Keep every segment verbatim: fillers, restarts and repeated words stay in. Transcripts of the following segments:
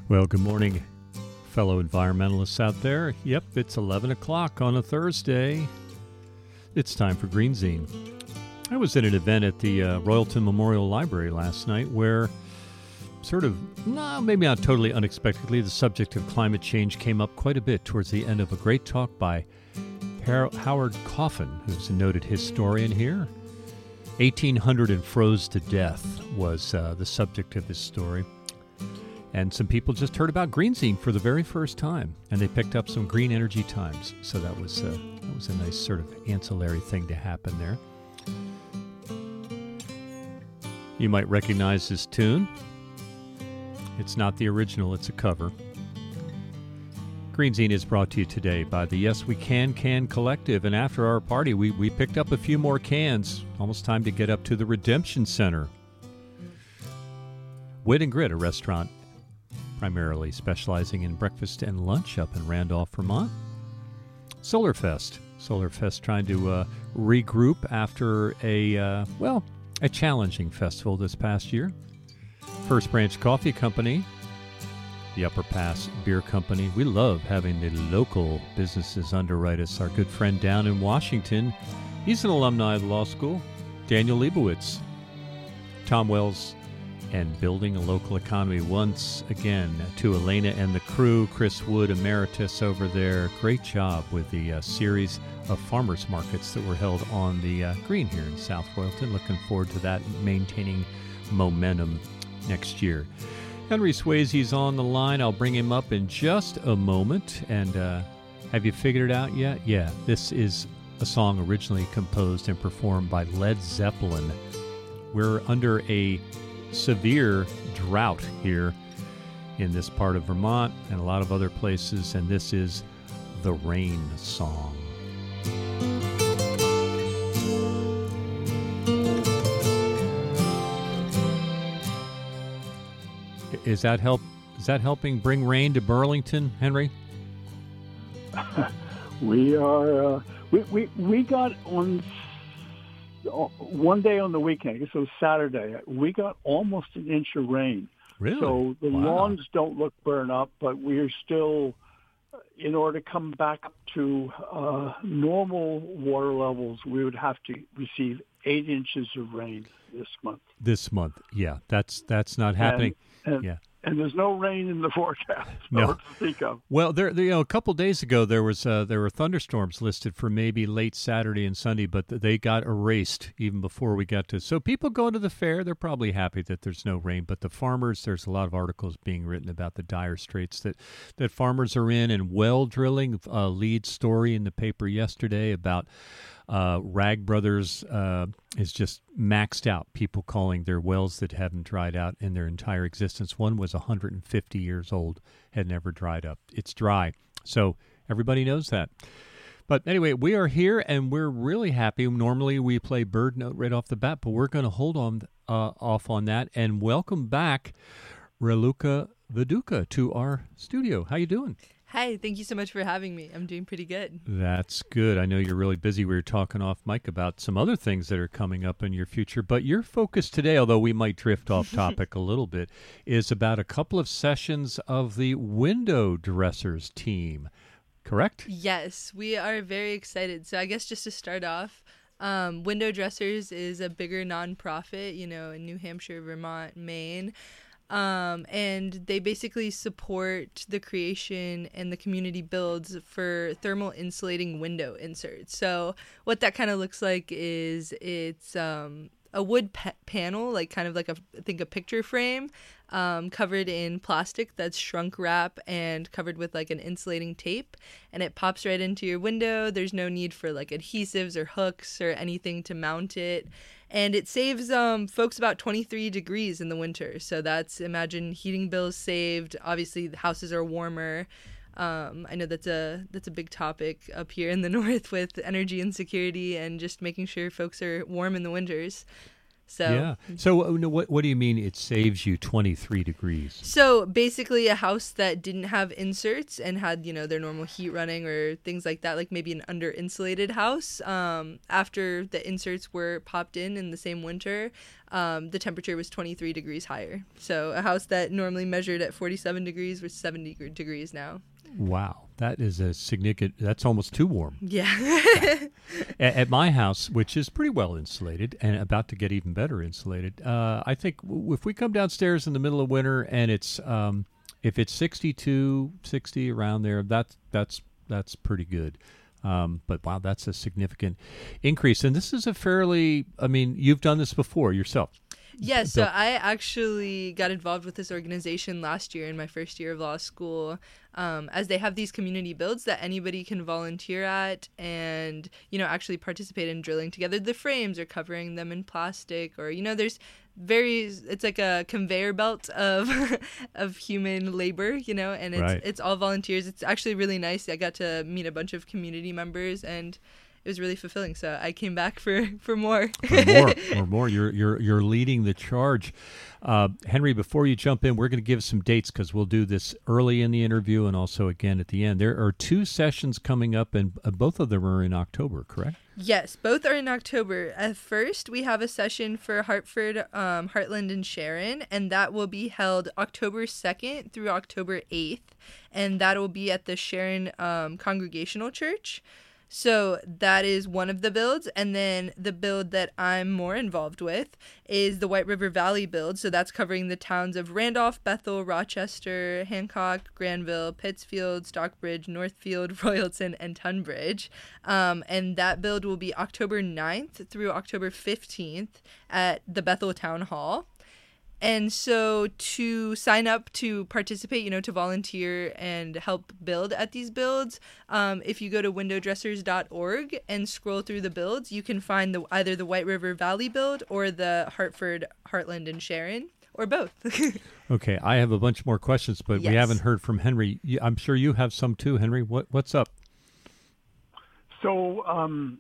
Well, good morning, fellow environmentalists out there. Yep, it's eleven o'clock on a Thursday. It's time for Green Zine. I was at an event at the uh, Royalton Memorial Library last night where sort of, no, maybe not totally unexpectedly, the subject of climate change came up quite a bit towards the end of a great talk by Har- Howard Coffin, who's a noted historian here. eighteen hundred and froze to death was uh, the subject of his story. And some people just heard about Green Zine for the very first time, and they picked up some Green Energy Times. So that was, uh, that was a nice sort of ancillary thing to happen there. You might recognize this tune. It's not the original, it's a cover. Green Zine is brought to you today by the Yes We Can Can Collective, and after our party, we, we picked up a few more cans. Almost time to get up to the Redemption Center. Wit and Grit, a restaurant primarily specializing in breakfast and lunch up in Randolph, Vermont. Solarfest. Solarfest trying to uh, regroup after a, uh, well, a challenging festival this past year. First Branch Coffee Company, the Upper Pass Beer Company. We love having the local businesses underwrite us. Our good friend down in Washington, he's an alumni of the law school, Daniel Leibowitz. Tom Wells and Building a Local Economy. Once again, to Elena and the crew, Chris Wood, Emeritus over there. Great job with the uh, series of farmers markets that were held on the uh, green here in South Royalton. Looking forward to that, maintaining momentum next year. Henry Swayze's on the line. I'll bring him up in just a moment. And uh, have you figured it out yet? Yeah, this is a song originally composed and performed by Led Zeppelin. We're under a severe drought here in this part of Vermont and a lot of other places, and this is the Rain Song. Is that help? Is that helping bring rain to Burlington, Henry? we are. Uh, we, we we got on one day on the weekend. I guess it was Saturday. We got almost an inch of rain. Really? So the Wow. lawns don't look burned up, but we are still, in order to come back up to uh, normal water levels, we would have to receive eight inches of rain this month. This month, yeah, that's that's not happening. And, and, yeah. And there's no rain in the forecast. No. To speak of. Well, there, there, you know, a couple days ago there was uh, there were thunderstorms listed for maybe late Saturday and Sunday, but they got erased even before we got to. So people going to the fair, they're probably happy that there's no rain. But the farmers, there's a lot of articles being written about the dire straits that that farmers are in, and well drilling. A lead story in the paper yesterday about. Uh, Rag Brothers uh, is just maxed out. People calling their wells that haven't dried out in their entire existence. One was one hundred fifty years old, had never dried up. It's dry. So everybody knows that. But anyway, we are here and we're really happy. Normally we play Bird Note right off the bat, but we're going to hold on uh, off on that and welcome back Raluca Viduka to our studio. How you doing? Hi, thank you so much for having me. I'm doing pretty good. That's good. I know you're really busy. We were talking off mic about some other things that are coming up in your future, but your focus today, although we might drift off topic a little bit, is about a couple of sessions of the Window Dressers team, correct? Yes, we are very excited. So I guess just to start off, um, Window Dressers is a bigger nonprofit, you know, in New Hampshire, Vermont, Maine. Um, and they basically support the creation and the community builds for thermal insulating window inserts. So what that kind of looks like is it's um, a wood pa- panel, like kind of like a, I think a picture frame, um, covered in plastic that's shrunk wrap and covered with like an insulating tape, and it pops right into your window. There's no need for like adhesives or hooks or anything to mount it. And it saves um, folks about twenty-three degrees in the winter. So that's, imagine heating bills saved. Obviously, the houses are warmer. Um, I know that's a that's a big topic up here in the north with energy insecurity and just making sure folks are warm in the winters. So yeah. So uh, no, what what do you mean it saves you twenty-three degrees? So basically a house that didn't have inserts and had, you know, their normal heat running or things like that, like maybe an under insulated house, um, after the inserts were popped in in the same winter, um, the temperature was twenty-three degrees higher. So a house that normally measured at forty-seven degrees was seventy degrees now. Wow, that is a significant. That's almost too warm. Yeah. at, at my house, which is pretty well insulated and about to get even better insulated, uh, I think w- if we come downstairs in the middle of winter and it's um, if it's sixty-two, sixty around there, that's that's that's pretty good. Um, but wow, that's a significant increase. And this is a fairly. I mean, you've done this before yourself. Yeah, so I actually got involved with this organization last year in my first year of law school, um, as they have these community builds that anybody can volunteer at and, you know, actually participate in drilling together the frames or covering them in plastic or, you know, there's very, it's like a conveyor belt of of human labor, you know, and it's, right. it's all volunteers. It's actually really nice. I got to meet a bunch of community members and it was really fulfilling. So I came back for, for more. for more, or more. You're you're you're leading the charge, uh, Henry. Before you jump in, we're going to give some dates because we'll do this early in the interview and also again at the end. There are two sessions coming up, and uh, both of them are in October. Correct? Yes, both are in October. At first, we have a session for Hartford, um, Heartland, and Sharon, and that will be held October second through October eighth, and that will be at the Sharon um, Congregational Church. So that is one of the builds. And then the build that I'm more involved with is the White River Valley build. So that's covering the towns of Randolph, Bethel, Rochester, Hancock, Granville, Pittsfield, Stockbridge, Northfield, Royalton, and Tunbridge. Um, and that build will be October ninth through October fifteenth at the Bethel Town Hall. And so to sign up to participate, you know, to volunteer and help build at these builds, um, if you go to window dressers dot org and scroll through the builds, you can find the either the White River Valley build or the Hartford, Heartland, and Sharon, or both. Okay, I have a bunch more questions, but Yes. we haven't heard from Henry. You- I'm sure you have some too, Henry. What What's up? So, um,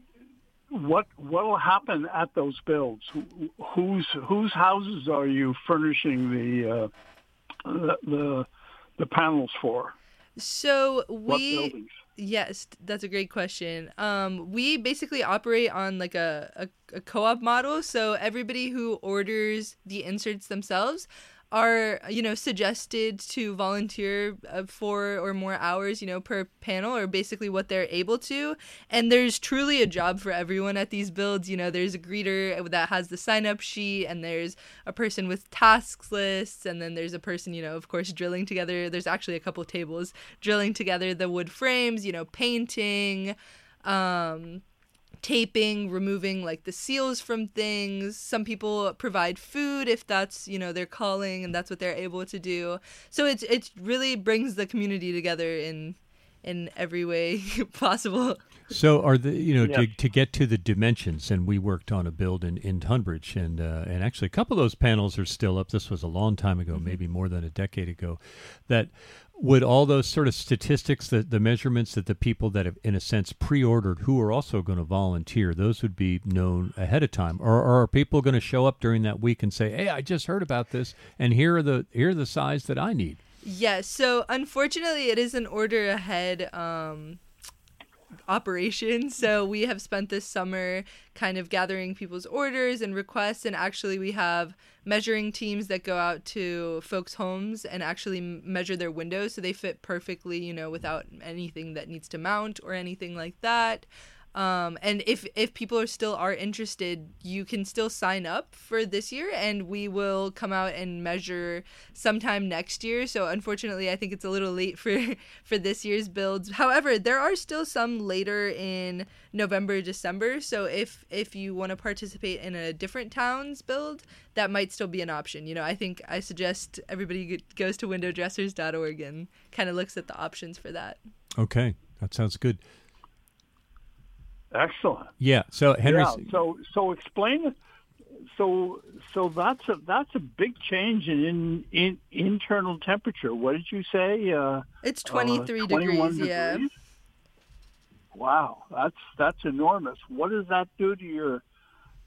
what what will happen at those builds? Who- Whose whose houses are you furnishing the uh, the, the the panels for? So What we buildings? Yes, that's a great question. Um, we basically operate on like a, a, a co-op model. So everybody who orders the inserts themselves are, you know, suggested to volunteer uh, four or more hours, you know, per panel, or basically what they're able to. And there's truly a job for everyone at these builds. You know, there's a greeter that has the sign-up sheet, and there's a person with tasks lists, and then there's a person, you know, of course, drilling together. There's actually a couple tables drilling together the wood frames, you know, painting, um... taping, removing like the seals from things. Some people provide food if that's, you know, their calling and that's what they're able to do. So it's it really brings the community together in in every way possible. So are the you know Yeah. to, to get to the dimensions, and we worked on a build in, in Tunbridge, and uh, and actually a couple of those panels are still up. This was a long time ago, Mm-hmm. maybe more than a decade ago. That would all those sort of statistics, the, the measurements that the people that have, in a sense, pre-ordered, who are also going to volunteer, those would be known ahead of time. Or, or are people going to show up during that week and say, "Hey, I just heard about this, and here are the here are the size that I need"? Yes, so unfortunately it is an order ahead um operation. So we have spent this summer kind of gathering people's orders and requests, and actually we have measuring teams that go out to folks' homes and actually measure their windows so they fit perfectly, you know, without anything that needs to mount or anything like that. Um, and if, if people are still are interested, you can still sign up for this year, and we will come out and measure sometime next year. So unfortunately, I think it's a little late for, for this year's builds. However, there are still some later in November, December. So if, if you want to participate in a different town's build, that might still be an option. You know, I think I suggest everybody goes to window dressers dot org and kind of looks at the options for that. Okay, that sounds good. Excellent. Yeah. So Henry, Yeah. So so explain it. So so that's a that's a big change in, in, in internal temperature. What did you say? Uh, It's twenty-three uh, degrees, degrees. yeah. Wow, that's that's enormous. What does that do to your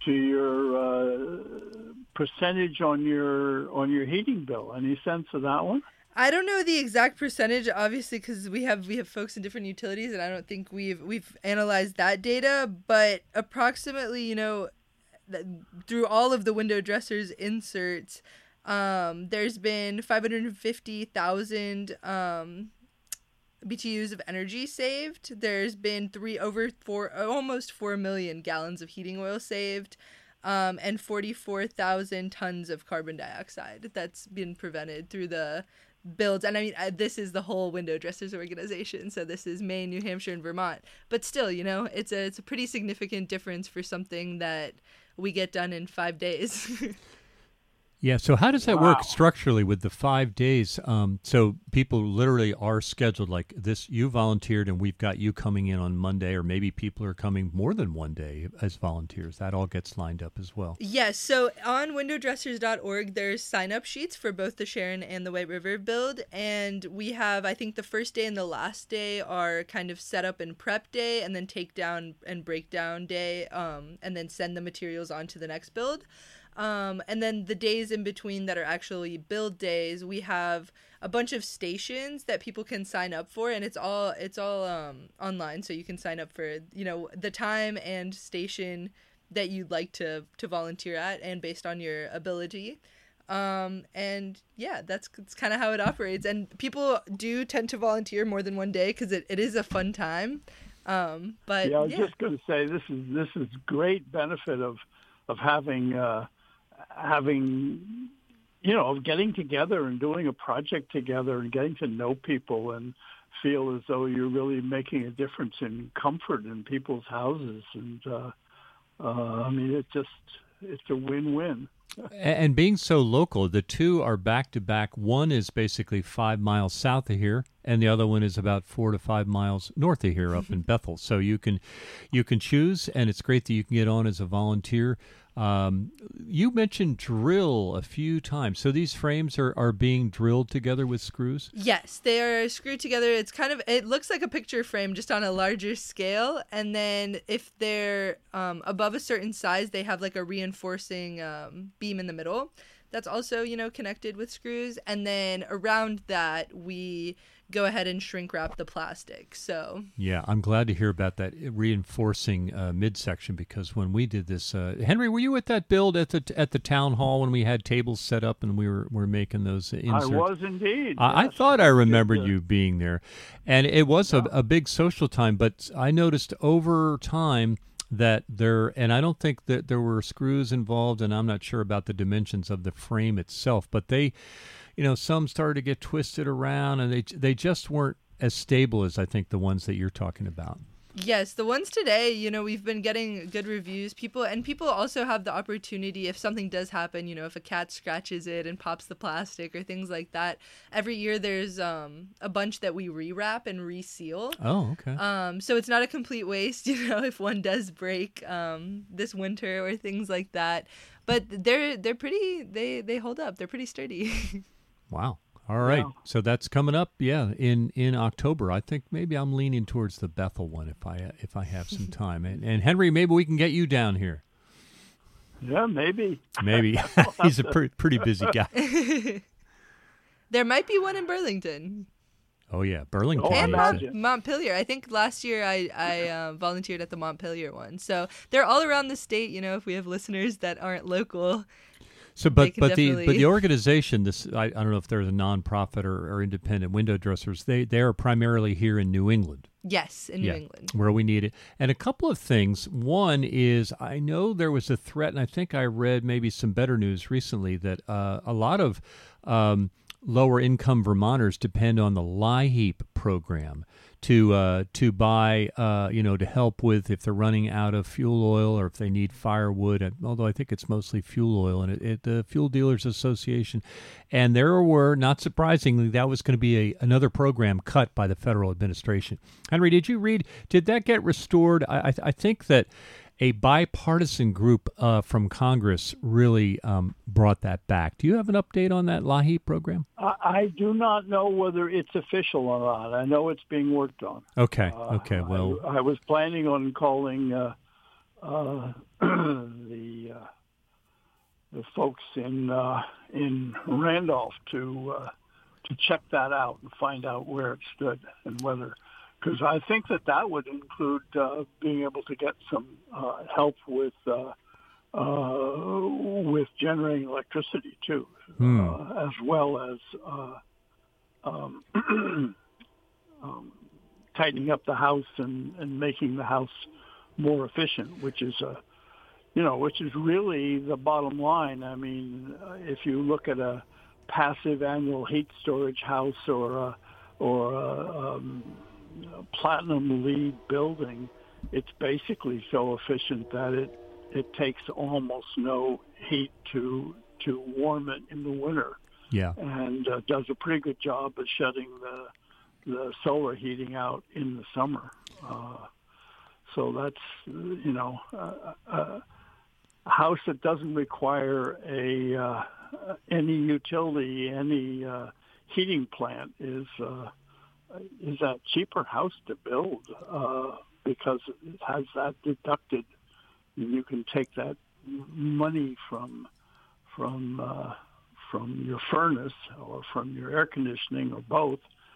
to your uh, percentage on your on your heating bill. Any sense of that one? I don't know the exact percentage, obviously, because we have we have folks in different utilities, and I don't think we've we've analyzed that data. But approximately, you know, th- through all of the window dressers inserts, um, there's been five hundred fifty thousand um, B T Us of energy saved. There's been three over four, almost four million gallons of heating oil saved. Um, and forty-four thousand tons of carbon dioxide that's been prevented through the builds. And I mean, this is the whole window dressers organization. So this is Maine, New Hampshire, and Vermont. But still, you know, it's a, it's a pretty significant difference for something that we get done in five days. Yeah, so how does that Wow. work structurally with the five days? Um, so people literally are scheduled like this. You volunteered, and we've got you coming in on Monday, or maybe people are coming more than one day as volunteers. That all gets lined up as well. Yes, so on window dressers dot org, there's sign-up sheets for both the Sharon and the White River build, and we have, I think the first day and the last day are kind of setup and prep day, and then take down and breakdown day, um, and then send the materials on to the next build. Um, and then the days in between that are actually build days, we have a bunch of stations that people can sign up for, and it's all it's all um, online, so you can sign up for, you know, the time and station that you'd like to to volunteer at, and based on your ability. Um, and yeah, that's, that's kind of how it operates. And people do tend to volunteer more than one day because it, it is a fun time. Um, but yeah, I was yeah. just going to say this is this is great benefit of of having uh, having you know of getting together and doing a project together and getting to know people and feel as though you're really making a difference in comfort in people's houses. And uh, uh, I mean, it just it's a win-win. And being so local, the two are back to back. One is basically five miles south of here, and the other one is about four to five miles north of here, up in Bethel. So you can, you can choose, and it's great that you can get on as a volunteer. Um, you mentioned drill a few times. So these frames are, are being drilled together with screws? Yes, they are screwed together. It's kind of, it looks like a picture frame just on a larger scale. And then if they're um, above a certain size, they have like a reinforcing um, beam in the middle. That's also, you know, connected with screws. And then around that, we go ahead and shrink wrap the plastic. So yeah, I'm glad to hear about that reinforcing uh, midsection, because when we did this, uh, Henry, were you at that build at the at the town hall when we had tables set up and we were were making those inserts? I was indeed. I, yes. I thought I remembered Good, uh, you being there, and it was yeah. a, a big social time. But I noticed over time that there, and I don't think that there were screws involved, and I'm not sure about the dimensions of the frame itself, but they, you know, some started to get twisted around, and they they just weren't as stable as I think the ones that you're talking about. yes, the ones today, you know, we've been getting good reviews. People and people also have the opportunity, if something does happen, you know, if a cat scratches it and pops the plastic or things like that. Every year there's um, a bunch that we rewrap and reseal. Oh, okay. Um, so it's not a complete waste, you know, if one does break um, this winter or things like that. But they're they're pretty they they hold up. They're pretty sturdy. Wow. All right. Wow. So that's coming up, yeah, in, in October. I think maybe I'm leaning towards the Bethel one if I if I have some time. And, and Henry, maybe we can get you down here. Yeah, maybe. Maybe. He's a pre- pretty busy guy. There might be one in Burlington. Oh, yeah. Burlington. Oh, I And is Mont- a- imagine. Montpelier. I think last year I, I uh, volunteered at the Montpelier one. So they're all around the state, you know, if we have listeners that aren't local. So, They but can but the but definitely- the organization, this I, I don't know if there's a nonprofit or, or independent window dressers. They they are primarily here in New England, Yes, in New Yeah. England. where we need it. And a couple of things. One is I know there was a threat, and I think I read maybe some better news recently that uh, a lot of um, lower income Vermonters depend on the LIHEAP program to uh, to buy, uh, you know, to help with if they're running out of fuel oil or if they need firewood. And, although I think it's mostly fuel oil, and it, it, the Fuel Dealers Association, and there were, not surprisingly, that was going to be a, another program cut by the federal administration. Henry, did you read? Did that get restored? I, I, I think that a bipartisan group uh, from Congress really um, brought that back. Do you have an update on that LIHEAP program? I, I do not know whether it's official or not. I know it's being worked on. Okay. Uh, Okay. Well, I, I was planning on calling uh, uh, the the folks in uh, in Randolph to uh, to check that out and find out where it stood and whether, because I think that that would include uh, being able to get some uh, help with uh, uh, with generating electricity too, Hmm. uh, as well as uh, um, um, tightening up the house and, and making the house more efficient, which is a you know, which is really the bottom line. I mean, uh, if you look at a passive annual heat storage house or a, or a, um, a platinum LEED building, it's basically so efficient that it, it takes almost no heat to to warm it in the winter, Yeah. and uh, does a pretty good job of shutting the the solar heating out in the summer. Uh, so that's you know. Uh, uh, A house that doesn't require a uh, any utility, any uh, heating plant is uh, is a cheaper house to build uh, because it has that deducted. And you can take that money from from uh, from your furnace or from your air conditioning or both,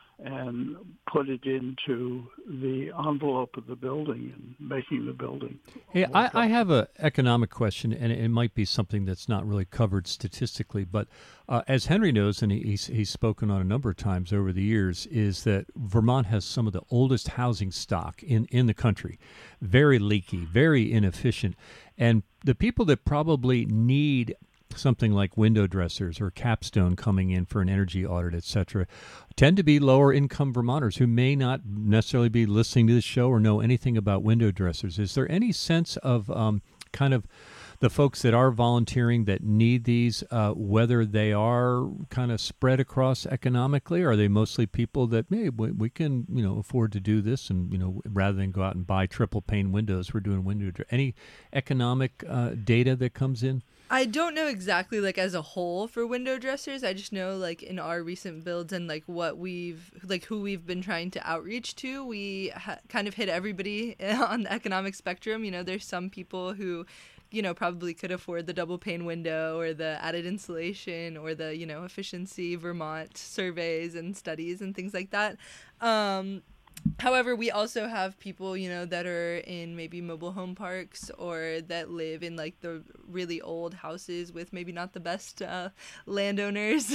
and put it into the envelope of the building and making the building. Hey, I, I have an economic question, and it might be something that's not really covered statistically, but uh, as Henry knows, and he, he's, he's spoken on a number of times over the years, is that Vermont has some of the oldest housing stock in, in the country. Very leaky, very inefficient. And the people that probably need something like window dressers or Capstone coming in for an energy audit, et cetera, tend to be lower income Vermonters who may not necessarily be listening to this show or know anything about window dressers. Is there any sense of um, kind of the folks that are volunteering that need these, uh, whether they are kind of spread across economically, or are they mostly people that, hey, we, we can, you know, afford to do this, and, you know, rather than go out and buy triple pane windows, we're doing window dressers? Any economic uh, data that comes in? I don't know exactly, like, as a whole for window dressers. I just know, like, in our recent builds and, like, what we've, like, who we've been trying to outreach to, we ha- kind of hit everybody on the economic spectrum. You know, there's some people who, you know, probably could afford the double pane window or the added insulation or the, you know, efficiency Vermont surveys and studies and things like that. Um, However, we also have people, you know, that are in maybe mobile home parks or that live in, like, the really old houses with maybe not the best uh, landowners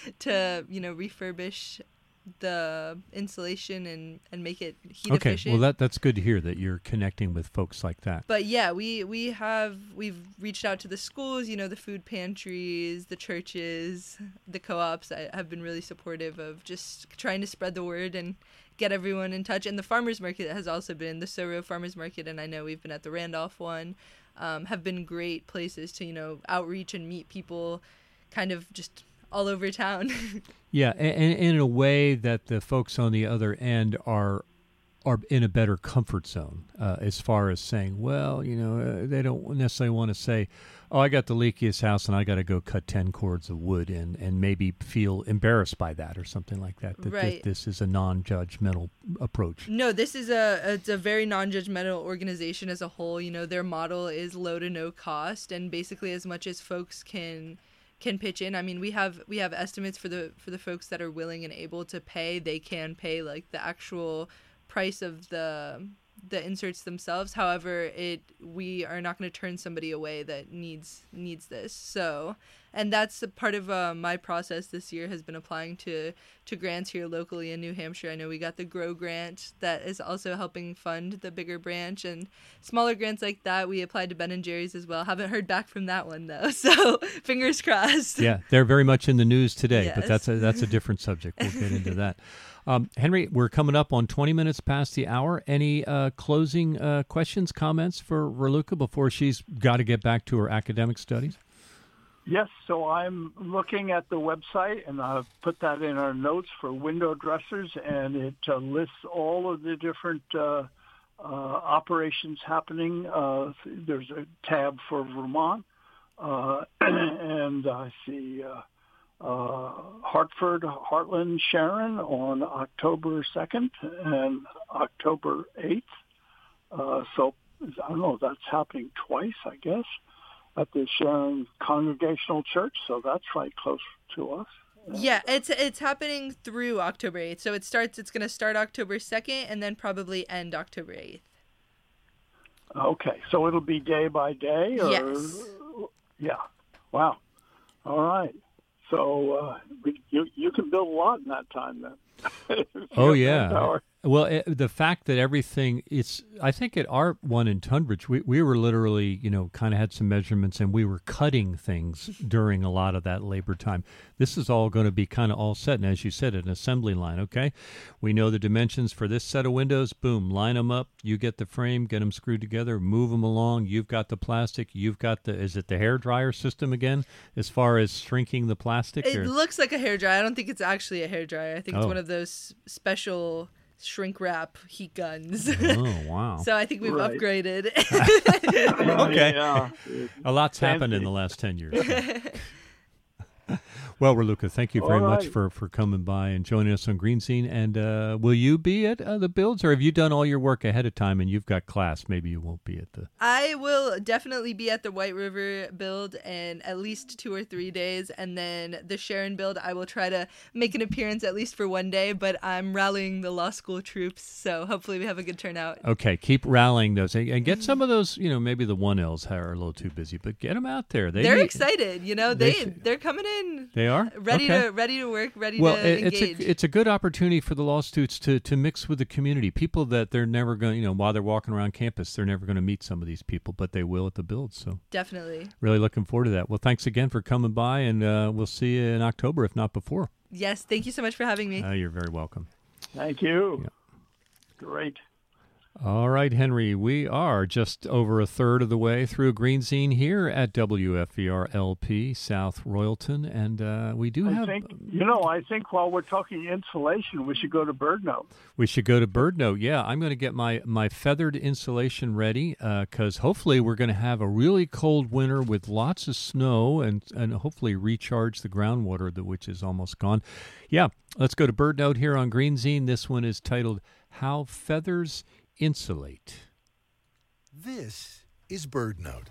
to, you know, refurbish the insulation and, and make it heat okay, efficient. well, that that's good to hear that you're connecting with folks like that. But yeah, we, we have, we've reached out to the schools, you know, the food pantries, the churches, the co-ops I, have been really supportive of just trying to spread the word and get everyone in touch. And the farmers market has also been, the Soro Farmers Market, and I know we've been at the Randolph one, um, have been great places to, you know, outreach and meet people kind of just all over town. Yeah, and, and in a way that the folks on the other end are are in a better comfort zone uh, as far as saying, well, you know, uh, they don't necessarily want to say, oh, I got the leakiest house and I got to go cut ten cords of wood, and, and maybe feel embarrassed by that or something like that. That right. this, this is a non-judgmental approach. No, this is a it's a very non-judgmental organization as a whole. You know, their model is low to no cost, and basically as much as folks can can pitch in. I mean, we have we have estimates for the for the folks that are willing and able to pay. They can pay like the actual price of the the inserts themselves. However, it we are not going to turn somebody away that needs needs this. So, and that's a part of uh, my process this year has been applying to to grants here locally in New Hampshire. I know we got the GROW grant that is also helping fund the bigger branch, and smaller grants like that. We applied to Ben and Jerry's as well. Haven't heard back from that one though. So fingers crossed. Yeah, they're very much in the news today, Yes. but that's a that's a different subject. We'll get into that. Um, Henry, we're coming up on twenty minutes past the hour. Any uh, closing uh, questions, comments for Raluca before she's got to get back to her academic studies? Yes, so I'm looking at the website, and I've put that in our notes for window dressers, and it uh, lists all of the different uh, uh, operations happening. Uh, there's a tab for Vermont, uh, and I see uh, uh, Hartford, Heartland, Sharon on October second and October eighth. Uh, so I don't know, that's happening twice, I guess. at the Sharon Congregational Church, so that's right close to us. Yeah, it's it's happening through October eighth. So it starts. It's going to start October second and then probably end October eighth. Okay, so it'll be day by day? Or, yes. Yeah. Wow. All right. So uh, we, you you can build a lot in that time then. Oh, yeah. Well, it, the fact that everything, it's, I think at our one in Tunbridge, we, we were literally, you know, kind of had some measurements and we were cutting things during a lot of that labor time. This is all going to be kind of all set. And as you said, an assembly line, okay? We know the dimensions for this set of windows. Boom, line them up. You get the frame, get them screwed together, move them along. You've got the plastic. You've got the, is it the hair dryer system again, as far as shrinking the plastic? It or? looks like a hair dryer. I don't think it's actually a hair dryer. I think it's Oh. one of those special shrink wrap heat guns. Oh, wow. So I think we've Right. upgraded. Okay. Yeah. A lot's happened in the last ten years. Well, Raluca, thank you very All much right. for, for coming by and joining us on Green Scene. And uh, will you be at uh, the builds, or have you done all your work ahead of time and you've got class? Maybe you won't be at the... I will definitely be at the White River build in at least two or three days. And then the Sharon build, I will try to make an appearance at least for one day. But I'm rallying the law school troops, so hopefully we have a good turnout. Okay, keep rallying those. And and get some of those, you know, maybe the one L's are a little too busy, but get them out there. They They're need- excited, you know. they They, should- they're coming in. They are? Ready Okay. to ready to work, ready Well, to it- it's engage. a, it's a good opportunity for the law students to, to mix with the community. People that they're never going to, you know, while they're walking around campus, they're never going to meet some of these people, but they will at the build. So Definitely. really looking forward to that. Well, thanks again for coming by, and uh, we'll see you in October, if not before. Yes, thank you so much for having me. Uh, you're very welcome. Thank you. Yeah. Great. All right, Henry, we are just over a third of the way through Green Scene here at W F E R L P South Royalton, and uh, we do I have... think, you know, I think while we're talking insulation, we should go to Bird Note. We should go to Bird Note. Yeah, I'm going to get my, my feathered insulation ready because hopefully we're going to have a really cold winter with lots of snow and, and hopefully recharge the groundwater, that which is almost gone. Yeah, let's go to Bird Note here on Green Scene. This one is titled How Feathers Insulate. This is Bird Note.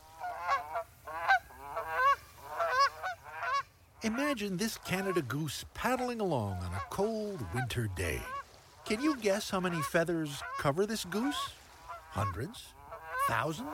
Imagine this Canada goose paddling along on a cold winter day. Can you guess how many feathers cover this goose? Hundreds? Thousands?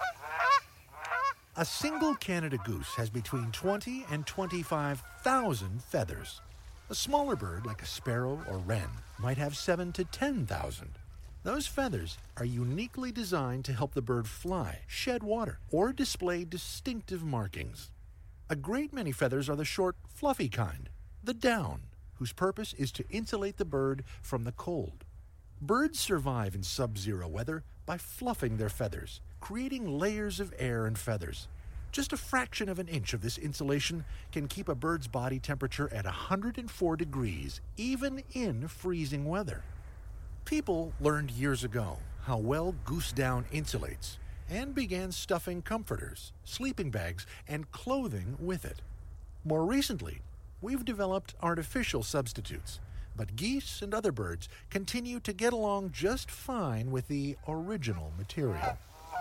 A single Canada goose has between twenty and twenty-five thousand feathers. A smaller bird, like a sparrow or wren, might have seven to ten thousand. Those feathers are uniquely designed to help the bird fly, shed water, or display distinctive markings. A great many feathers are the short, fluffy kind, the down, whose purpose is to insulate the bird from the cold. Birds survive in sub-zero weather by fluffing their feathers, creating layers of air and feathers. Just a fraction of an inch of this insulation can keep a bird's body temperature at one hundred four degrees, even in freezing weather. People learned years ago how well goose down insulates and began stuffing comforters, sleeping bags, and clothing with it. More recently, we've developed artificial substitutes, but geese and other birds continue to get along just fine with the original material.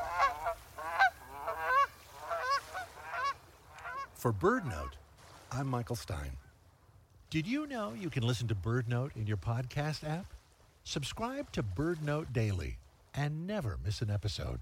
For Bird Note, I'm Michael Stein. Did you know you can listen to Bird Note in your podcast app? Subscribe to Bird Note Daily and never miss an episode.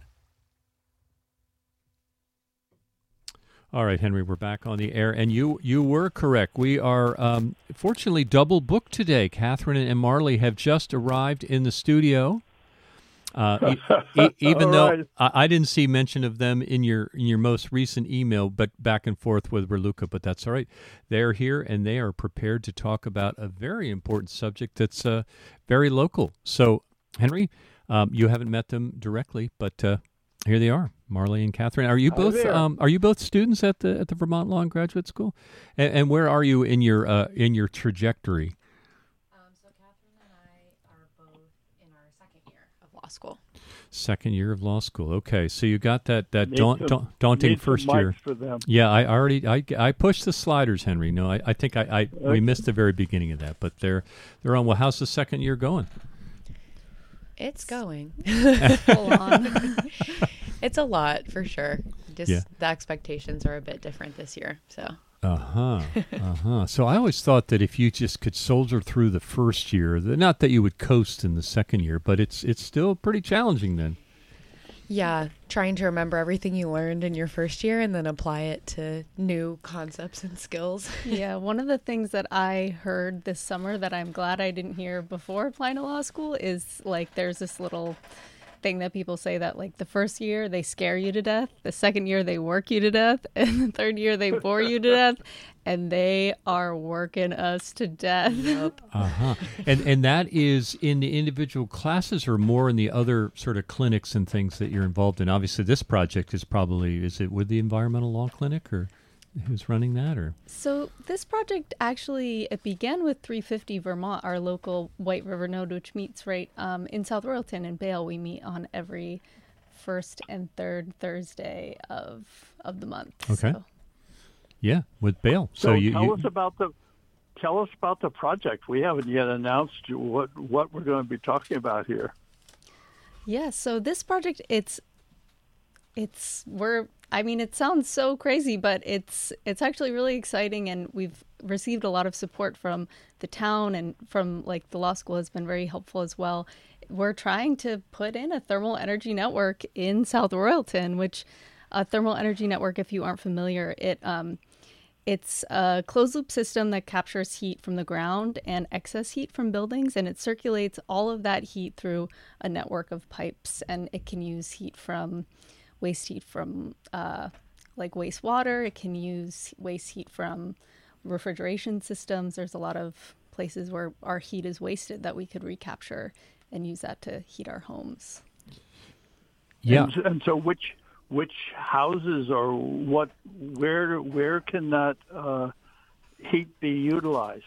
All right, Henry, we're back on the air, and you you were correct. We are um, fortunately double booked today. Catherine and Marley have just arrived in the studio. Uh, e- e- even All though right. I, I didn't see mention of them in your in your most recent email, but back and forth with Raluca, but that's all right. They're here, and they are prepared to talk about a very important subject that's uh, very local. So, Henry, um, you haven't met them directly, but uh, here they are, Marley and Catherine. Are you Hi both there. um, are you both students at the at the Vermont Law and Graduate School? And, and where are you in your uh, in your trajectory? Um, so Catherine and I are both in our second year of law school. Second year of law school. Okay, so you got that that Need daunt, some- daunt, daunting need some first mics year. for them. Yeah, I already I, I pushed the sliders, Henry. No, I, I think I, I we Okay. missed the very beginning of that, but they're they're on. Well, how's the second year going? It's going full on. It's a lot for sure. just Yeah. the expectations are a bit different this year. So Uh-huh. Uh-huh. So I always thought that if you just could soldier through the first year, that not that you would coast in the second year, but it's it's still pretty challenging then. yeah, trying to remember everything you learned in your first year and then apply it to new concepts and skills. Yeah, one of the things that I heard this summer that I'm glad I didn't hear before applying to law school is like there's this little thing that people say that like the first year they scare you to death, the second year they work you to death, and the third year they bore you to death, and they are working us to death. Yep. Uh-huh. And and that is in the individual classes or more in the other sort of clinics and things that you're involved in? Obviously, this project is probably, is it with the Environmental Law Clinic or who's running that? Or So this project actually, it began with three fifty Vermont, our local White River node, which meets right um, in South Royalton and Bale. We meet on every first and third Thursday of of the month. Okay. So. Yeah, with Bale. So, So, you, tell you us about the tell us about the project. We haven't yet announced what what we're going to be talking about here. Yeah, so this project, it's, it's, we're, I mean, it sounds so crazy, but it's, it's actually really exciting, and we've received a lot of support from the town and from, like, the law school has been very helpful as well. We're trying to put in a thermal energy network in South Royalton, which a thermal energy network, if you aren't familiar, it, um, it's a closed loop system that captures heat from the ground and excess heat from buildings, and it circulates all of that heat through a network of pipes. And it can use heat from waste heat from uh, like wastewater. It can use waste heat from refrigeration systems. There's a lot of places where our heat is wasted that we could recapture and use that to heat our homes. yeah. And, and so, which which houses or what? Where where can that uh, heat be utilized?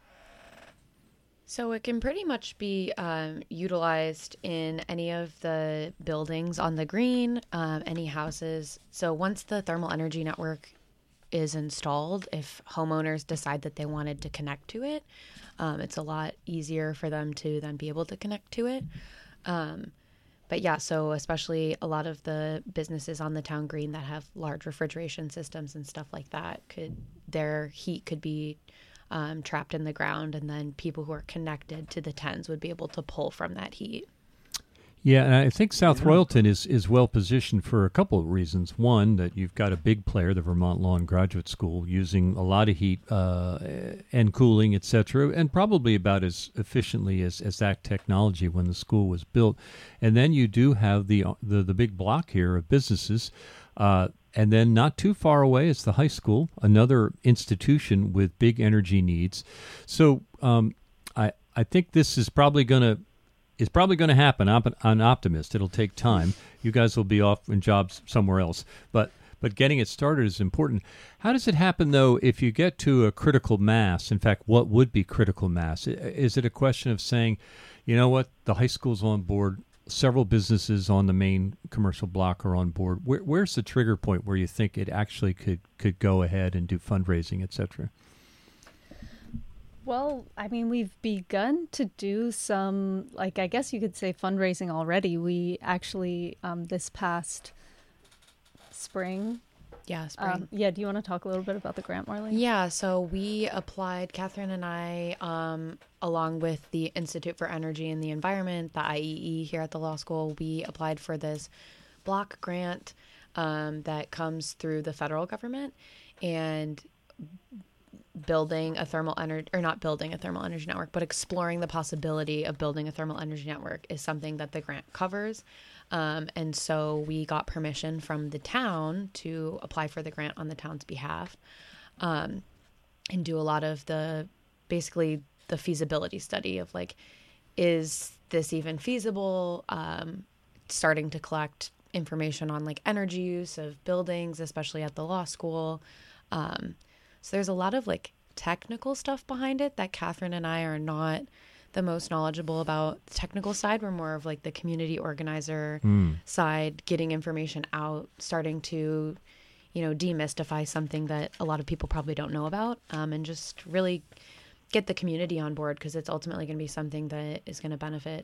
So it can pretty much be um, utilized in any of the buildings on the green, um, any houses. So once the thermal energy network is installed, if homeowners decide that they wanted to connect to it, um, it's a lot easier for them to then be able to connect to it. Um, but yeah, so especially a lot of the businesses on the town green that have large refrigeration systems and stuff like that, could their heat could be um, trapped in the ground, and then people who are connected to the tens would be able to pull from that heat. Yeah, and I think South Royalton is, is well positioned for a couple of reasons. One, that you've got a big player, the Vermont Law and Graduate School, using a lot of heat uh, and cooling, et cetera, and probably about as efficiently as, as that technology when the school was built. And then you do have the the, the big block here of businesses. Uh, and then not too far away is the high school, another institution with big energy needs. So um, I, I think this is probably going to It's probably going to happen. I'm an optimist. It'll take time. You guys will be off in jobs somewhere else. But but getting it started is important. How does it happen, though, if you get to a critical mass? In fact, what would be critical mass? Is it a question of saying, you know what, the high school's on board, several businesses on the main commercial block are on board? Where, where's the trigger point where you think it actually could, could go ahead and do fundraising, et cetera? Well, I mean, we've begun to do some, like, I guess you could say fundraising already. We actually, um, this past spring. Yeah, spring. Um, yeah, do you want to talk a little bit about the grant, Marlene? Yeah, so we applied, Catherine and I, um, along with the Institute for Energy and the Environment, the I E E here at the law school, we applied for this block grant um, that comes through the federal government. And building a thermal energy, or not building a thermal energy network, but exploring the possibility of building a thermal energy network is something that the grant covers. Um, and so we got permission from the town to apply for the grant on the town's behalf, um, and do a lot of the, basically the feasibility study of like, is this even feasible? Um, starting to collect information on like energy use of buildings, especially at the law school. Um, So there's a lot of like technical stuff behind it that Catherine and I are not the most knowledgeable about. The technical side, we're more of like the community organizer mm. side, getting information out, starting to, you know, demystify something that a lot of people probably don't know about, um, and just really get the community on board, because it's ultimately going to be something that is going to benefit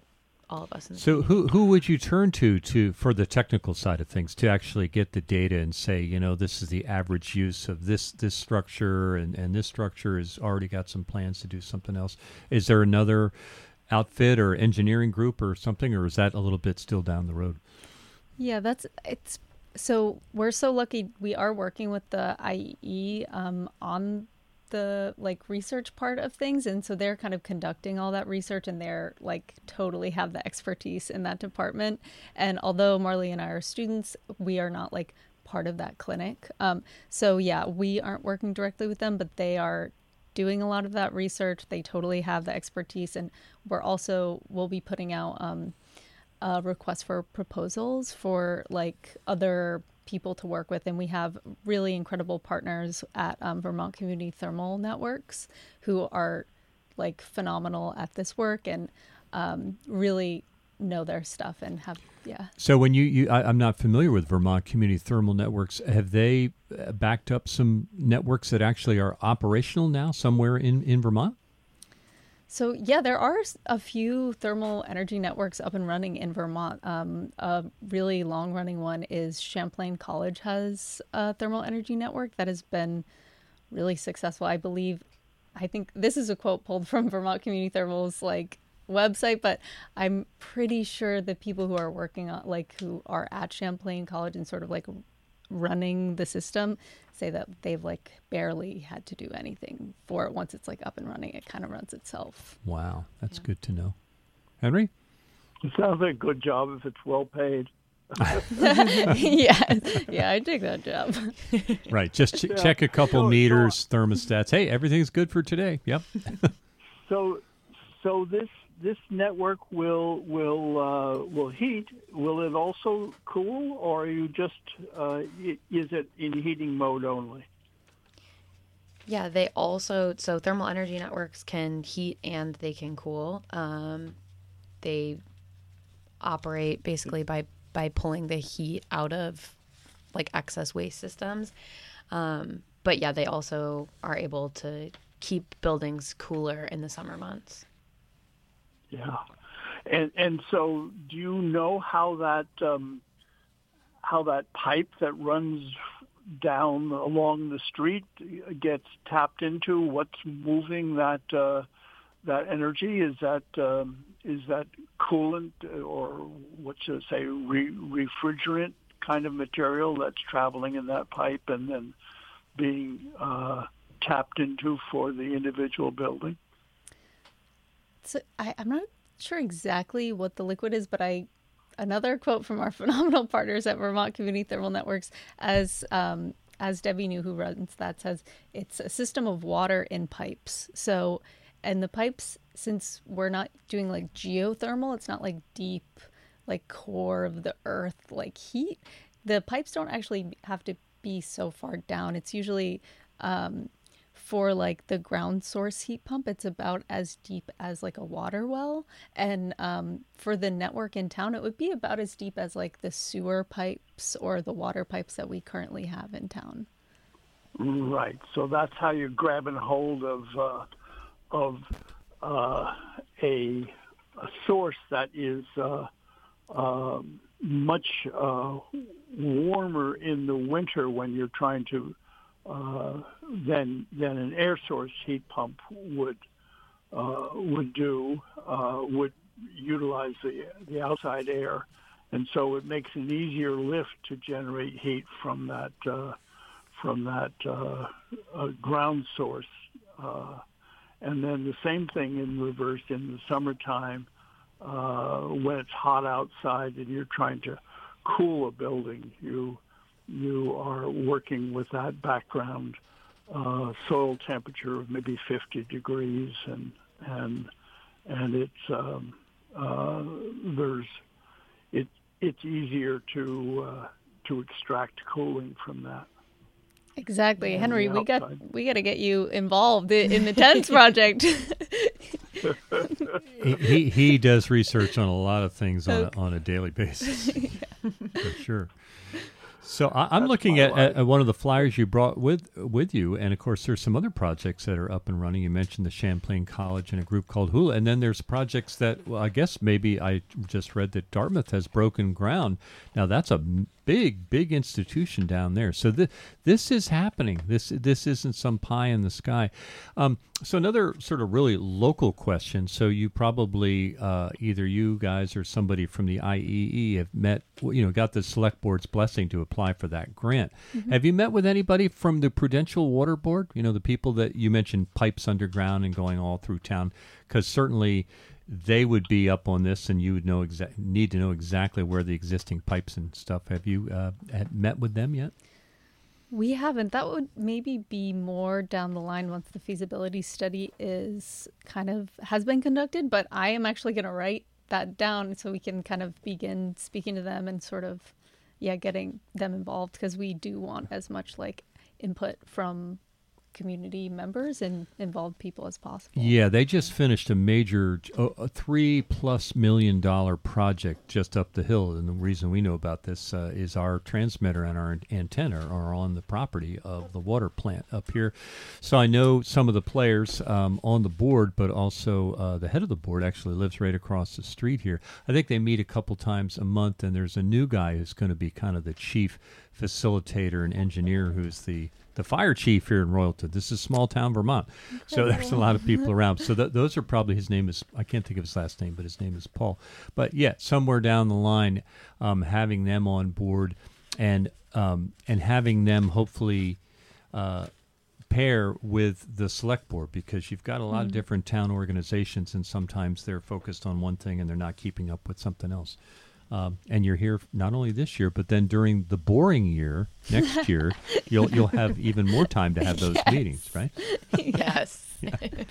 all of us. In the So community. who who would you turn to to for the technical side of things to actually get the data and say, you know, this is the average use of this this structure and, and this structure has already got some plans to do something else? Is there another outfit or engineering group or something, or is that a little bit still down the road? Yeah, that's it's. So we're so lucky. We are working with the I E E um, on the like research part of things, and so they're kind of conducting all that research, and they're like totally have the expertise in that department. And although Marley and I are students, we are not like part of that clinic. Um, so yeah, we aren't working directly with them, but they are doing a lot of that research. They totally have the expertise, and we're also we'll be putting out um, a request for proposals for like other people to work with, and we have really incredible partners at um, Vermont Community Thermal Networks who are like phenomenal at this work and um, really know their stuff and have yeah. So when you, you I, I'm not familiar with Vermont Community Thermal Networks. Have they uh, backed up some networks that actually are operational now somewhere in, in Vermont? So yeah, there are a few thermal energy networks up and running in Vermont. Um, a really long-running one is Champlain College has a thermal energy network that has been really successful. I believe, I think this is a quote pulled from Vermont Community Thermal's like website, but I'm pretty sure the people who are working on like who are at Champlain College and sort of like running the system say that they've like barely had to do anything for it. Once it's like up and running, it kind of runs itself. Wow, that's Yeah. good to know. Henry? It sounds like a good job if it's well paid. yeah, yeah, I take that job. Right, just ch- Yeah. check a couple So- meters, thermostats. Hey, everything's good for today. Yep. So, so this this network will will uh, will heat. Will it also cool, or are you just uh, i- is it in heating mode only? Yeah, they also, so thermal energy networks can heat and they can cool. Um, they operate basically by, by pulling the heat out of like excess waste systems. Um, but yeah, they also are able to keep buildings cooler in the summer months. Yeah, and and so do you know how that um, how that pipe that runs down along the street gets tapped into? What's moving that uh, that energy? Is that um, is that coolant or what should I say re- refrigerant kind of material that's traveling in that pipe and then being uh, tapped into for the individual building? So I, I'm not sure exactly what the liquid is, but I another quote from our phenomenal partners at Vermont Community Thermal Networks, as um, as Debbie New, who runs that, says, it's a system of water in pipes. So, and the pipes, since we're not doing like geothermal, it's not like deep, like core of the earth, like heat. The pipes don't actually have to be so far down. It's usually um, for like the ground source heat pump, it's about as deep as like a water well. And um, for the network in town, it would be about as deep as like the sewer pipes or the water pipes that we currently have in town. Right. So that's how you're grabbing hold of uh, of uh, a, a source that is uh, uh, much uh, warmer in the winter when you're trying to uh, than than an air source heat pump would uh, would do uh, would utilize the the outside air, and so it makes an easier lift to generate heat from that uh, from that uh, uh, ground source. Uh, and then the same thing in reverse in the summertime uh, when it's hot outside and you're trying to cool a building. You you are working with that background uh, soil temperature of maybe fifty degrees, and and and it's um, uh, there's it it's easier to uh, to extract cooling from that. Exactly. Yeah, Henry, the we got outside. we got to get you involved i- in the TENS project. he, he he does research on a lot of things on Okay. a, on a daily basis, for sure. So I, I'm That's looking my at, at, life. at one of the flyers you brought with with you, and of course there's some other projects that are up and running. You mentioned the Champlain College and a group called Hula, and then there's projects that, well, I guess maybe I just read that Dartmouth has broken ground. Now that's a m- big, big institution down there. So th- this is happening. This this isn't some pie in the sky. Um, so another sort of really local question. So you probably uh, either you guys or somebody from the I E E have met, you know, got the select board's blessing to apply for that grant. Mm-hmm. Have you met with anybody from the Prudential Water Board? You know, the people that you mentioned, pipes underground and going all through town, because certainly they would be up on this, and you would know exa- need to know exactly where the existing pipes and stuff. Have you uh, had met with them yet? We haven't. That would maybe be more down the line once the feasibility study is kind of has been conducted. But I am actually going to write that down so we can kind of begin speaking to them and sort of, yeah, getting them involved, because we do want as much like input from community members and involved people as possible. Yeah, they just finished a major uh, a three plus million dollar project just up the hill, and the reason we know about this uh, is our transmitter and our antenna are on the property of the water plant up here. So I know some of the players um, on the board, but also uh, the head of the board actually lives right across the street here. I think they meet a couple times a month, and there's a new guy who's going to be kind of the chief facilitator and engineer, who's the the fire chief here in Royalton. This is small town Vermont. So there's a lot of people around. So th- those are probably, his name is, I can't think of his last name, but his name is Paul. But yeah, somewhere down the line, um, having them on board and um, and having them hopefully uh, pair with the select board, because you've got a lot mm. of different town organizations, and sometimes they're focused on one thing and they're not keeping up with something else. Um, and you're here not only this year, but then during the boring year next year, you'll you'll have even more time to have those yes. meetings, right? Yes. Yeah.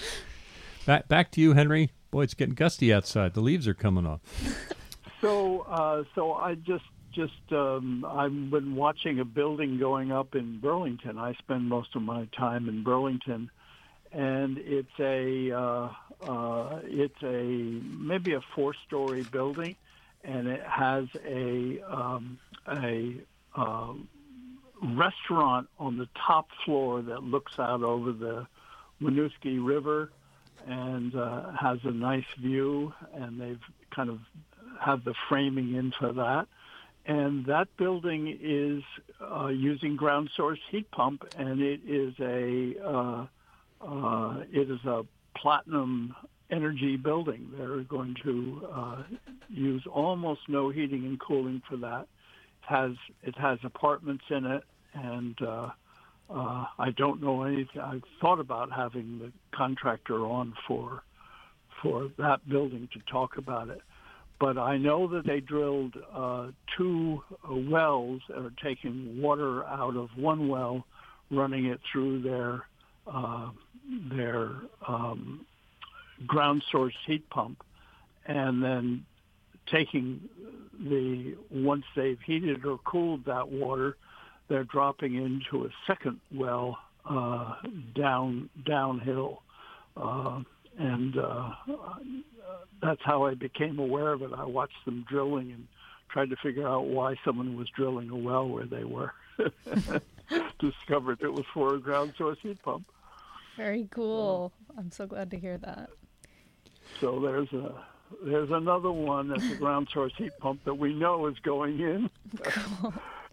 Back back to you, Henry. Boy, it's getting gusty outside. The leaves are coming off. So, uh, so I just just um, I've been watching a building going up in Burlington. I spend most of my time in Burlington, and it's a uh, uh, it's a maybe a four-story building. And it has a um, a uh, restaurant on the top floor that looks out over the Winooski River and uh, has a nice view. And they've kind of have the framing in for that. And that building is uh, using ground source heat pump, and it is a uh, uh, it is a platinum energy building. They're going to uh, use almost no heating and cooling for that. It has it has apartments in it, and uh, uh, I don't know anything. I've thought about having the contractor on for for that building to talk about it, but I know that they drilled uh, two uh, wells that are taking water out of one well, running it through their uh, their um, ground source heat pump, and then taking the, once they've heated or cooled that water, they're dropping into a second well uh, down downhill. Uh, and uh, that's how I became aware of it. I watched them drilling and tried to figure out why someone was drilling a well where they were. Discovered it was for a ground source heat pump. Very cool. I'm so glad to hear that. So there's a there's another one that's a ground source heat pump that we know is going in. Cool.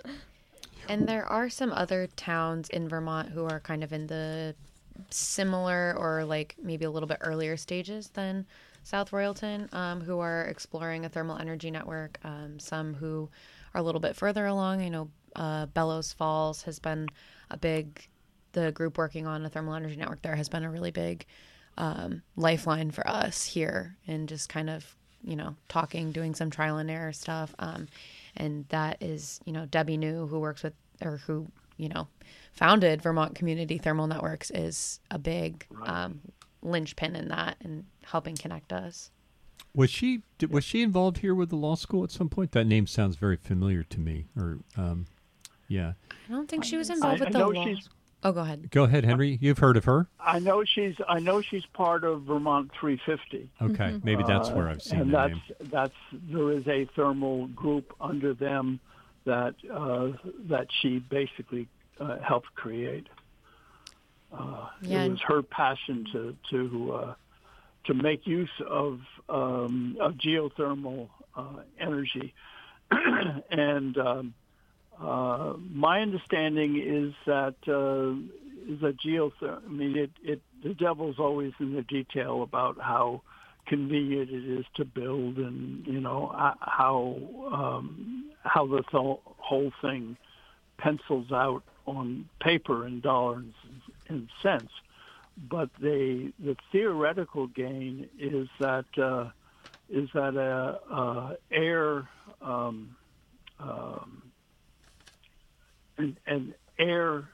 And there are some other towns in Vermont who are kind of in the similar or like maybe a little bit earlier stages than South Royalton, um, who are exploring a thermal energy network. Um, some who are a little bit further along. I know uh, Bellows Falls has been a big, the group working on a thermal energy network there has been a really big um, lifeline for us here, and just kind of, you know, talking, doing some trial and error stuff. Um, and that is, you know, Debbie New, who works with, or who, you know, founded Vermont Community Thermal Networks, is a big Right. um, linchpin in that and helping connect us. Was she did, was she involved here with the law school at some point? That name sounds very familiar to me. Or, um, yeah. I don't think she was involved I, with I the know law. she's Oh, go ahead. Go ahead, Henry. You've heard of her? I know she's I know she's part of Vermont three fifty. Okay, maybe that's Uh, where I've seen and that that's name. that's there is a thermal group under them that uh, that she basically uh, helped create. Uh, Yeah. It was her passion to to uh, to make use of um, of geothermal uh, energy, and um, uh, my understanding is that uh, is that geothermal. I mean, it, it the devil's always in the detail about how convenient it is to build, and you know uh, how um, how the th- whole thing pencils out on paper in dollars and cents. But the the theoretical gain is that uh, is that a, a air um, um, an, an air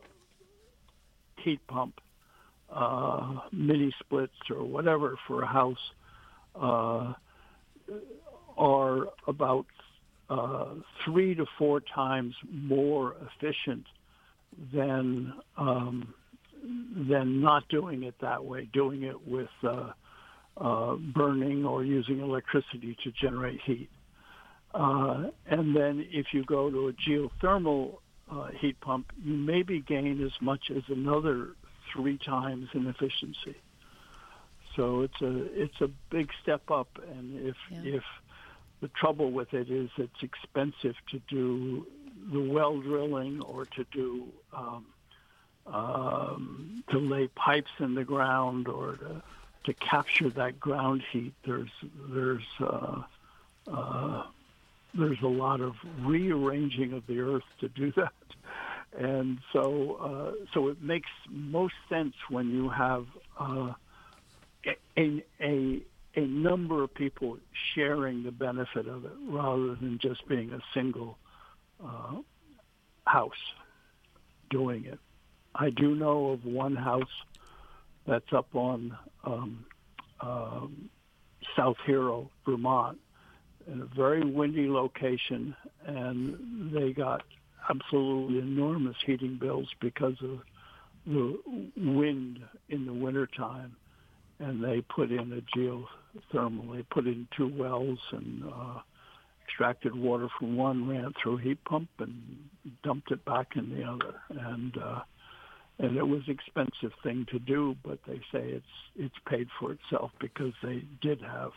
heat pump, uh, mini splits or whatever for a house uh, are about uh, three to four times more efficient than um, than not doing it that way, doing it with uh, uh, burning or using electricity to generate heat. Uh, and then if you go to a geothermal uh, heat pump, you maybe gain as much as another three times in efficiency. So it's a it's a big step up, and if Yeah. if the trouble with it is it's expensive to do the well drilling or to do um, um, to lay pipes in the ground or to, to capture that ground heat. There's there's uh, uh, there's a lot of rearranging of the earth to do that, and so uh, so it makes most sense when you have uh, a a a number of people sharing the benefit of it rather than just being a single uh, house doing it. I do know of one house that's up on um, um, South Hero, Vermont, in a very windy location, and they got absolutely enormous heating bills because of the wind in the wintertime. And they put in a geothermal. They put in two wells and uh, extracted water from one, ran it through a heat pump, and dumped it back in the other. And uh, and it was an expensive thing to do, but they say it's it's paid for itself because they did have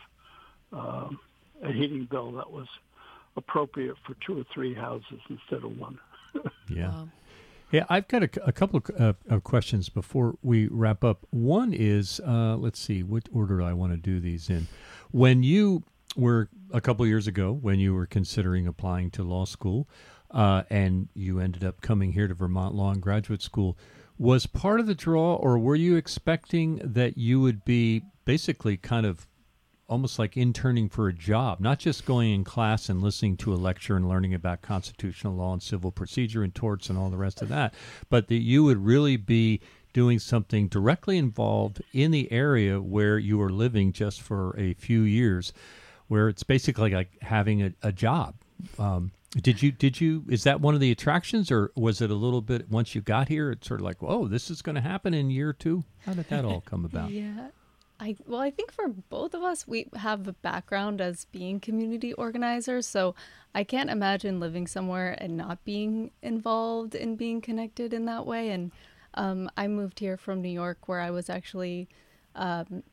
uh, a heating bill that was appropriate for two or three houses instead of one. Yeah. Wow. Yeah, I've got a, a couple of, uh, of questions before we wrap up. One is, uh, let's see, what order do I want to do these in? When you were, a couple of years ago, when you were considering applying to law school, uh, and you ended up coming here to Vermont Law and Graduate School, was part of the draw, or were you expecting that you would be basically kind of almost like interning for a job, not just going in class and listening to a lecture and learning about constitutional law and civil procedure and torts and all the rest of that, but that you would really be doing something directly involved in the area where you were living just for a few years, where it's basically like having a, a job. Um, did you, did you, is that one of the attractions, or was it a little bit, once you got here, it's sort of like, whoa, this is going to happen in year two? How did that all come about? Yeah. I, well, I think for both of us, we have a background as being community organizers, so I can't imagine living somewhere and not being involved in being connected in that way. And um, I moved here from New York, where I was actually um,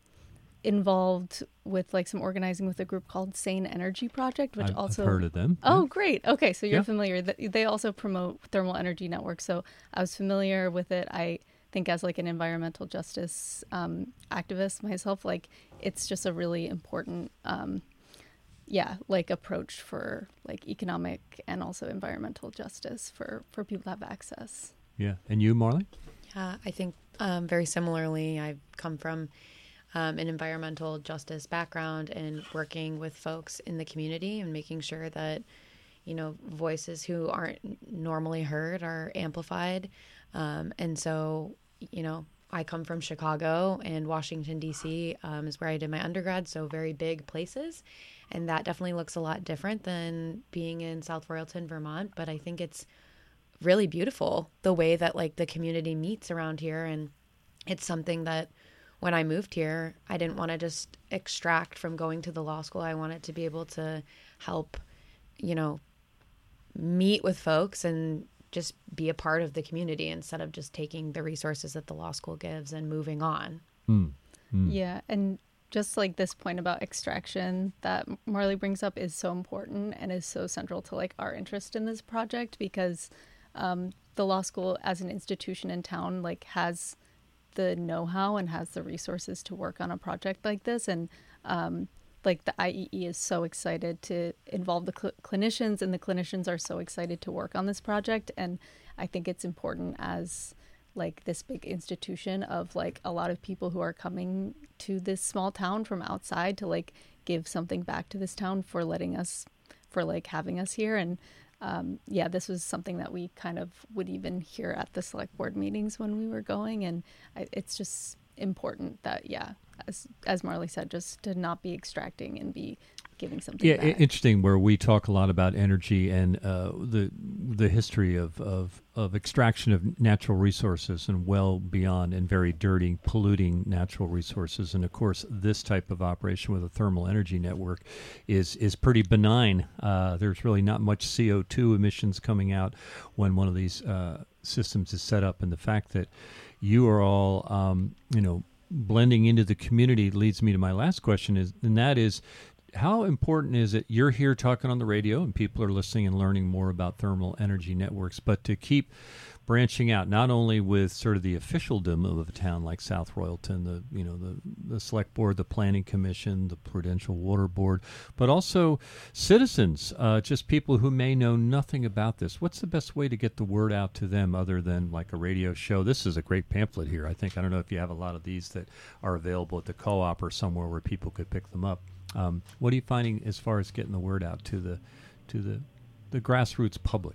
involved with like some organizing with a group called Sane Energy Project, which I've, also I've heard of them. Oh, Yeah. great. Okay, so you're Yeah. familiar. Th- They also promote thermal energy networks, so I was familiar with it. I think as like an environmental justice um, activist myself, like it's just a really important, um, yeah, like approach for like economic and also environmental justice for, for people to have access. Yeah. And you, Marley? Yeah, I think um, very similarly. I've come from um, an environmental justice background and working with folks in the community and making sure that, you know, voices who aren't normally heard are amplified. Um, and so, you know, I come from Chicago, and Washington, D C um, is where I did my undergrad, so very big places. And that definitely looks a lot different than being in South Royalton, Vermont. But I think it's really beautiful the way that like the community meets around here. And it's something that when I moved here, I didn't want to just extract from going to the law school. I wanted to be able to help, you know, meet with folks and just be a part of the community instead of just taking the resources that the law school gives and moving on. Mm. Mm. Yeah, and just like this point about extraction that Marley brings up is so important and is so central to like our interest in this project, because um, the law school as an institution in town like has the know-how and has the resources to work on a project like this. And um, like the I E E is so excited to involve the cl- clinicians, and the clinicians are so excited to work on this project. And I think it's important as like this big institution of like a lot of people who are coming to this small town from outside to like give something back to this town for letting us, for like having us here. And um, yeah, this was something that we kind of would even hear at the select board meetings when we were going. And I, it's just important that, yeah, as, as Marley said, just to not be extracting and be giving something yeah, back. Interesting, where we talk a lot about energy and uh, the the history of, of, of extraction of natural resources and well beyond and very dirty, polluting natural resources. And of course, this type of operation with a thermal energy network is is pretty benign. Uh, there's really not much C O two emissions coming out when one of these uh, systems is set up. And the fact that you are all, um, you know, blending into the community leads me to my last question, is, and that is, how important is it, you're here talking on the radio and people are listening and learning more about thermal energy networks, but to keep branching out, not only with sort of the officialdom of a town like South Royalton, the you know the, the select board, the planning commission, the Prudential Water Board, but also citizens, uh, just people who may know nothing about this. What's the best way to get the word out to them other than like a radio show? This is a great pamphlet here, I think. I don't know if you have a lot of these that are available at the co-op or somewhere where people could pick them up. Um, what are you finding as far as getting the word out to the to the the grassroots public?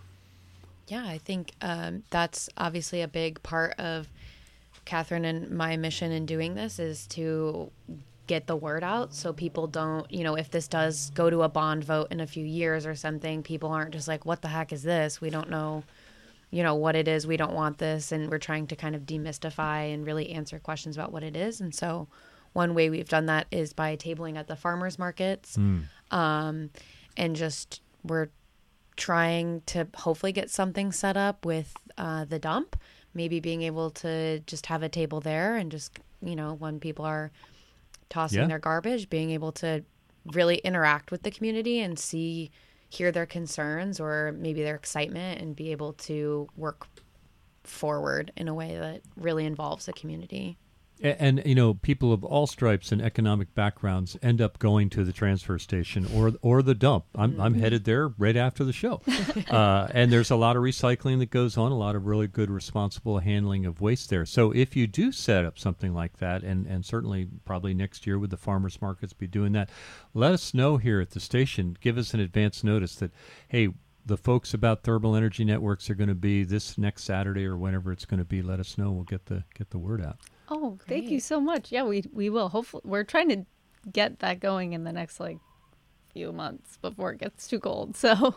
Yeah, I think um, that's obviously a big part of Catherine and my mission in doing this, is to get the word out so people don't, you know, if this does go to a bond vote in a few years or something, people aren't just like, what the heck is this? We don't know, you know, what it is. We don't want this. And we're trying to kind of demystify and really answer questions about what it is. And so one way we've done that is by tabling at the farmers markets. Mm. Um, and just we're trying to hopefully get something set up with uh, the dump, maybe being able to just have a table there and just, you know, when people are tossing yeah. their garbage, being able to really interact with the community and see, hear their concerns or maybe their excitement, and be able to work forward in a way that really involves the community. And, and, you know, people of all stripes and economic backgrounds end up going to the transfer station or or the dump. I'm mm-hmm. I'm headed there right after the show. uh, and there's a lot of recycling that goes on, a lot of really good, responsible handling of waste there. So if you do set up something like that, and, and certainly probably next year with the farmers markets be doing that, let us know here at the station. Give us an advance notice that, hey, the folks about thermal energy networks are going to be this next Saturday or whenever it's going to be. Let us know. We'll get the get the word out. Oh, Great. Thank you so much. Yeah, we we will. Hopefully, we're trying to get that going in the next like few months before it gets too cold. So.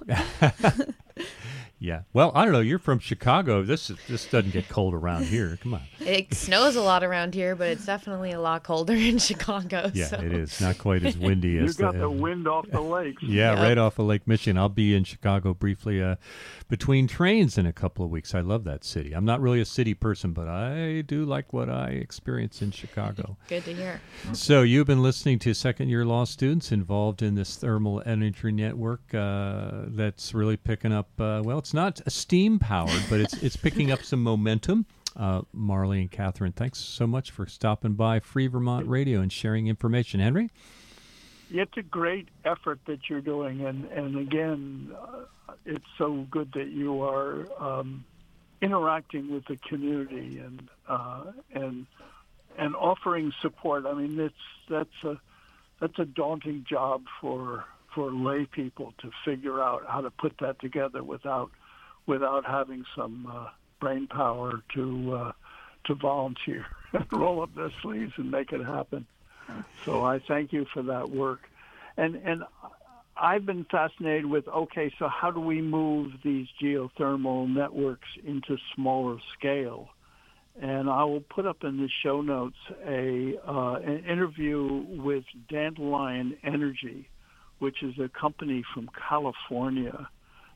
Yeah. Well, I don't know. You're from Chicago. This is, this doesn't get cold around here. Come on. It snows a lot around here, but it's definitely a lot colder in Chicago. Yeah, so. it is. Not quite as windy as you got the, the wind off the lakes. Yeah, yeah, right off of Lake Michigan. I'll be in Chicago briefly uh, between trains in a couple of weeks. I love that city. I'm not really a city person, but I do like what I experience in Chicago. Good to hear. So you've been listening to second-year law students involved in this thermal energy network uh, that's really picking up, uh, well, it's not steam-powered, but it's it's picking up some momentum. Uh, Marley and Catherine, thanks so much for stopping by Free Vermont Radio and sharing information. Henry? It's a great effort that you're doing, and, and again, uh, it's so good that you are um, interacting with the community and uh, and and offering support. I mean, it's that's a that's a daunting job for for lay people to figure out how to put that together without without having some uh, brain power to uh, to volunteer, roll up their sleeves and make it happen. So I thank you for that work. And and I've been fascinated with, okay, so how do we move these geothermal networks into smaller scale? And I will put up in the show notes a uh, an interview with Dandelion Energy, which is a company from California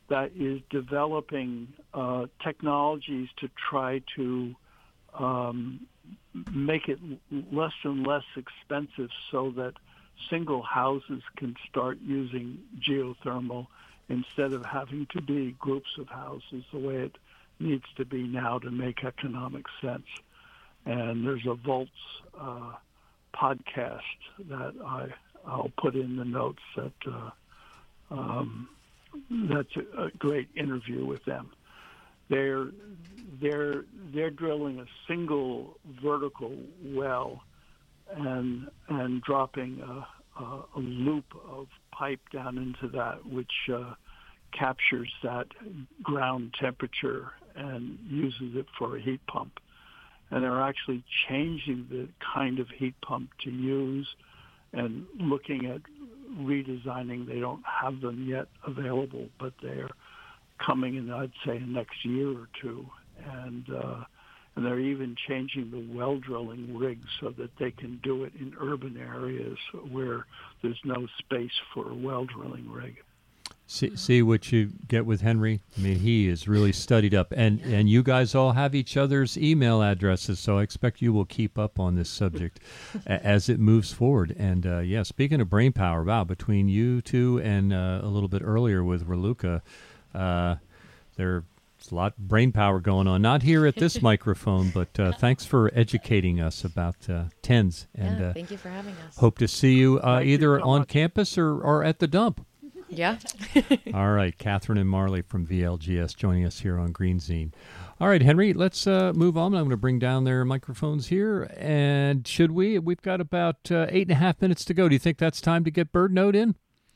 that is developing uh, technologies to try to um, make it less and less expensive so that single houses can start using geothermal instead of having to be groups of houses the way it needs to be now to make economic sense. And there's a Volts uh, podcast that I, I'll put in the notes that uh, um, that's a, a great interview with them. They're they're they're drilling a single vertical well and and dropping a, a, a loop of pipe down into that, which uh, captures that ground temperature and uses it for a heat pump. And they're actually changing the kind of heat pump to use and looking at redesigning. They don't have them yet available, but they're coming in, I'd say, in the next year or two. And uh, and they're even changing the well drilling rigs so that they can do it in urban areas where there's no space for a well drilling rig. See, see what you get with Henry? I mean, he is really studied up. And, and you guys all have each other's email addresses, so I expect you will keep up on this subject as it moves forward. And, uh, yeah, speaking of brain power, wow, between you two and uh, a little bit earlier with Raluca, uh, there's a lot of brain power going on. Not here at this microphone, but uh, thanks for educating us about uh, TENS. And, yeah, uh, thank you for having us. Hope to see you uh, either you so on much. campus or, or at the dump. Yeah. All right, Catherine and Marley from V L G S joining us here on Green Zine. All right, Henry, let's uh, move on. I'm going to bring down their microphones here. And should we? We've got about uh, eight and a half minutes to go. Do you think that's time to get Bird Note in?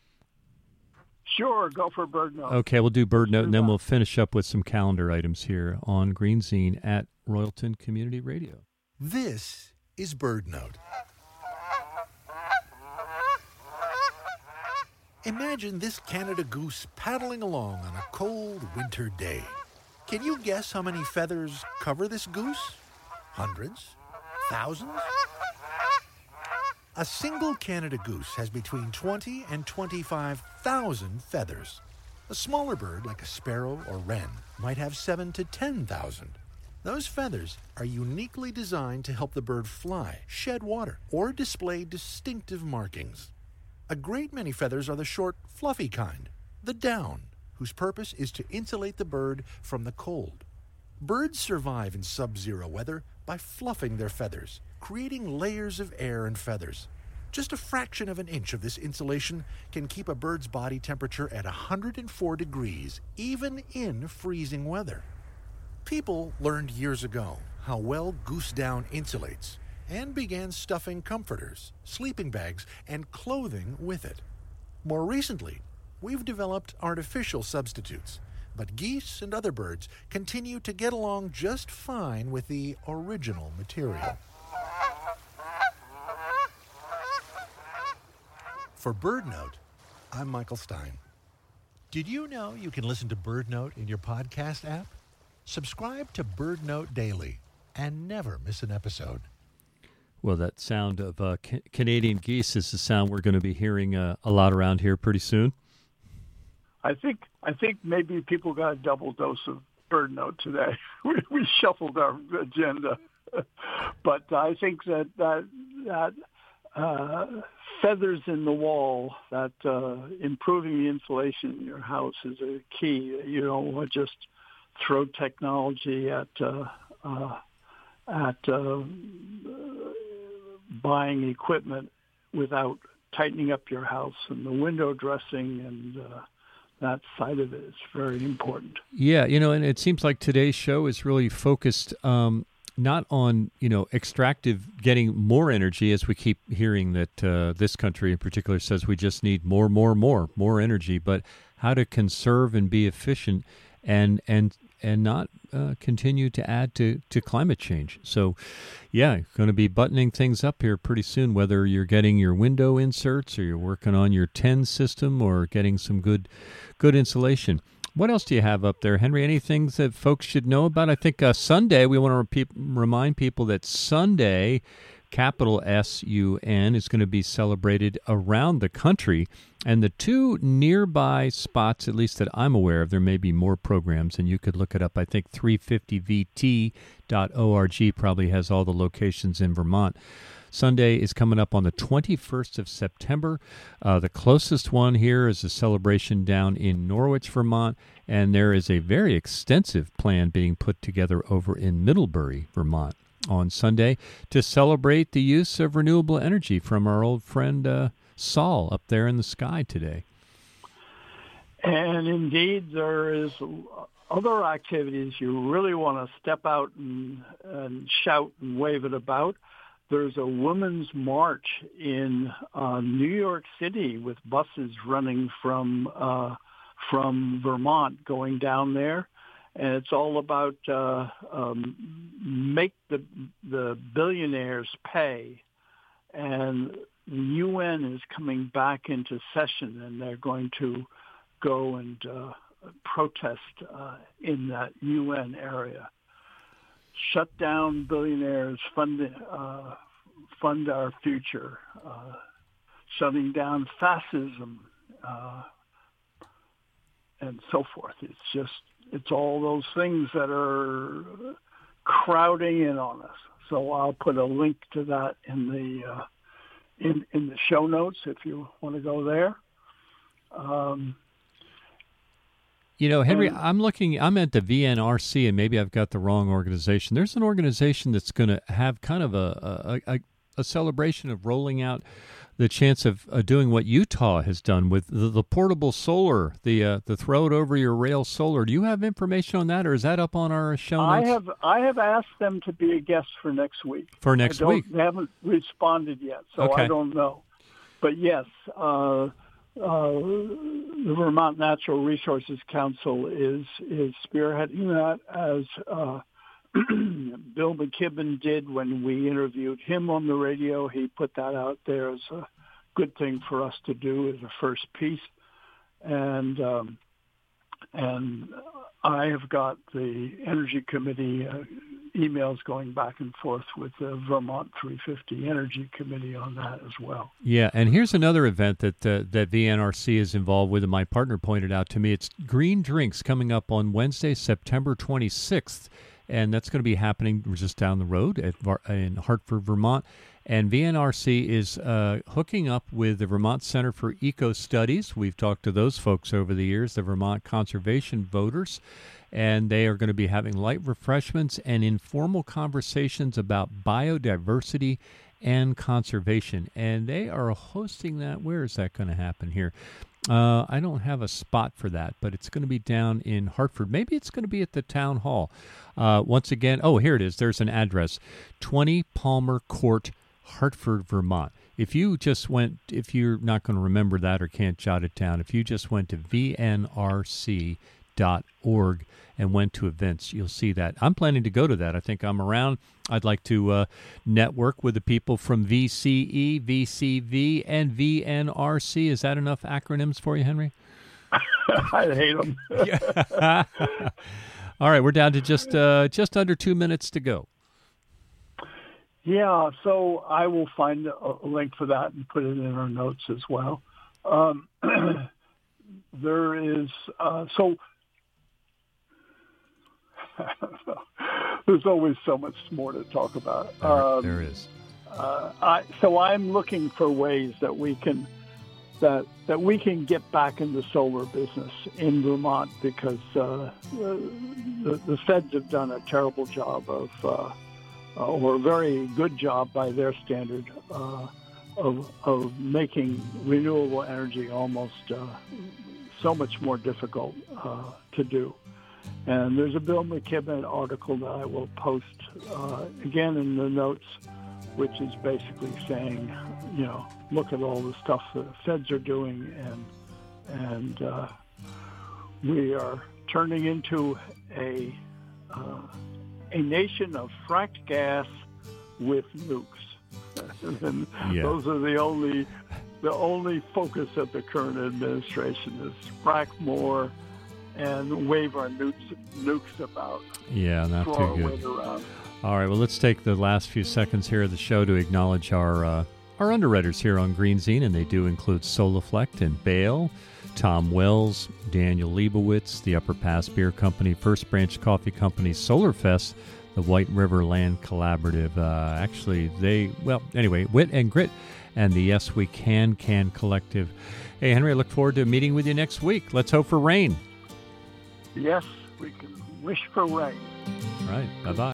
Sure, go for Bird Note. Okay, we'll do Bird Note, and then we'll finish up with some calendar items here on Green Zine at Royalton Community Radio. This is Bird Note. Imagine this Canada goose paddling along on a cold winter day. Can you guess how many feathers cover this goose? Hundreds? Thousands? A single Canada goose has between twenty and twenty-five thousand feathers. A smaller bird, like a sparrow or wren, might have seven to ten thousand. Those feathers are uniquely designed to help the bird fly, shed water, or display distinctive markings. A great many feathers are the short, fluffy kind, the down, whose purpose is to insulate the bird from the cold. Birds survive in sub-zero weather by fluffing their feathers, creating layers of air and feathers. Just a fraction of an inch of this insulation can keep a bird's body temperature at one hundred four degrees, even in freezing weather. People learned years ago how well goose down insulates, and began stuffing comforters, sleeping bags, and clothing with it. More recently, we've developed artificial substitutes, but geese and other birds continue to get along just fine with the original material. For Bird Note, I'm Michael Stein. Did you know you can listen to Bird Note in your podcast app? Subscribe to Bird Note Daily and never miss an episode. Well, that sound of uh, ca- Canadian geese is the sound we're going to be hearing uh, a lot around here pretty soon. I think I think maybe people got a double dose of Bird Note today. we, we shuffled our agenda, but I think that that that uh, feathers in the wall, that uh, improving the insulation in your house is a key. You don't want to just throw technology at uh, uh, at uh, buying equipment without tightening up your house, and the window dressing and uh, that side of it is very important. Yeah, you know, and it seems like today's show is really focused um, not on, you know, extractive, getting more energy, as we keep hearing that uh, this country in particular says we just need more, more, more, more energy, but how to conserve and be efficient and and and not uh, continue to add to, to climate change. So, yeah, going to be buttoning things up here pretty soon, whether you're getting your window inserts or you're working on your TENS system or getting some good good insulation. What else do you have up there, Henry? Any things that folks should know about? I think uh, Sunday, we want to repeat, remind people that Sunday, capital S U N, is going to be celebrated around the country And the two nearby spots, at least that I'm aware of, there may be more programs, and you could look it up. I think three fifty V T dot org probably has all the locations in Vermont. Sunday is coming up on the twenty-first of September. Uh, the closest one here is a celebration down in Norwich, Vermont, and there is a very extensive plan being put together over in Middlebury, Vermont, on Sunday to celebrate the use of renewable energy from our old friend uh, Saul up there in the sky today. And indeed, there is other activities you really want to step out and, and shout and wave it about. There's a women's march in uh, New York City with buses running from uh, from Vermont going down there, and it's all about uh, um, make the the billionaires pay. And the U N is coming back into session, and they're going to go and uh, protest uh, in that U N area. Shut down billionaires, fund uh, fund our future, uh, shutting down fascism, uh, and so forth. It's just, it's all those things that are crowding in on us. So I'll put a link to that in the uh, in in the show notes if you want to go there. Um, You know, Henry, I'm looking, I'm at the V N R C, and maybe I've got the wrong organization. There's an organization that's going to have kind of a, a, a, a celebration of rolling out the chance of uh, doing what Utah has done with the, the portable solar, the uh, the throw it over your rail solar. Do you have information on that, or is that up on our show notes? I have I have asked them to be a guest for next week. For next I don't, week? They haven't responded yet, so Okay. I don't know. But yes, uh, Uh, the Vermont Natural Resources Council is is spearheading that, as uh, Bill McKibben did when we interviewed him on the radio. He put that out there as a good thing for us to do as a first piece, and um, and I have got the Energy Committee uh, emails going back and forth with the Vermont three fifty Energy Committee on that as well. Yeah, and here's another event that uh, that V N R C is involved with, and my partner pointed out to me. It's Green Drinks coming up on Wednesday, September twenty-sixth, and that's going to be happening just down the road at in Hartford, Vermont. And V N R C is uh, hooking up with the Vermont Center for Eco Studies. We've talked to those folks over the years, the Vermont Conservation Voters, and they are going to be having light refreshments and informal conversations about biodiversity and conservation. And they are hosting that. Where is that going to happen here? Uh, I don't have a spot for that, but it's going to be down in Hartford. Maybe it's going to be at the town hall. Uh, once again, oh, here it is. There's an address, twenty Palmer Court, Hartford, Vermont. If you just went, if you're not going to remember that or can't jot it down, if you just went to V N R C dot org and went to events, you'll see that. I'm planning to go to that. I think I'm around. I'd like to uh, network with the people from V C E, V C V, and V N R C. Is that enough acronyms for you, Henry? I hate them. Yeah. All right, we're down to just uh, just under two minutes to go. Yeah, so I will find a link for that and put it in our notes as well. Um, there is, uh, so there's always so much more to talk about. There, um, there is. Uh, I, so I'm looking for ways that we can that that we can get back in the solar business in Vermont, because uh, the, the feds have done a terrible job of, uh, or a very good job by their standard, uh, of of making renewable energy almost uh, so much more difficult uh, to do. And there's a Bill McKibben article that I will post uh, again in the notes, which is basically saying, you know, look at all the stuff the feds are doing, and and uh, we are turning into a uh, a nation of fracked gas with nukes. And Yeah. those are the only the only focus of the current administration is frack more and wave our nukes nukes about. Yeah, not throw too our good. weight around. All right, well, let's take the last few seconds here of the show to acknowledge our uh, our underwriters here on Green Zine, and they do include Solaflect and Bale, Tom Wells, Daniel Leibowitz, the Upper Pass Beer Company, First Branch Coffee Company, Solarfest, the White River Land Collaborative. Uh, actually, they, well, anyway, Wit and Grit, and the Yes We Can Can Collective. Hey, Henry, I look forward to meeting with you next week. Let's hope for rain. Yes, we can wish for rain. All right. Bye-bye.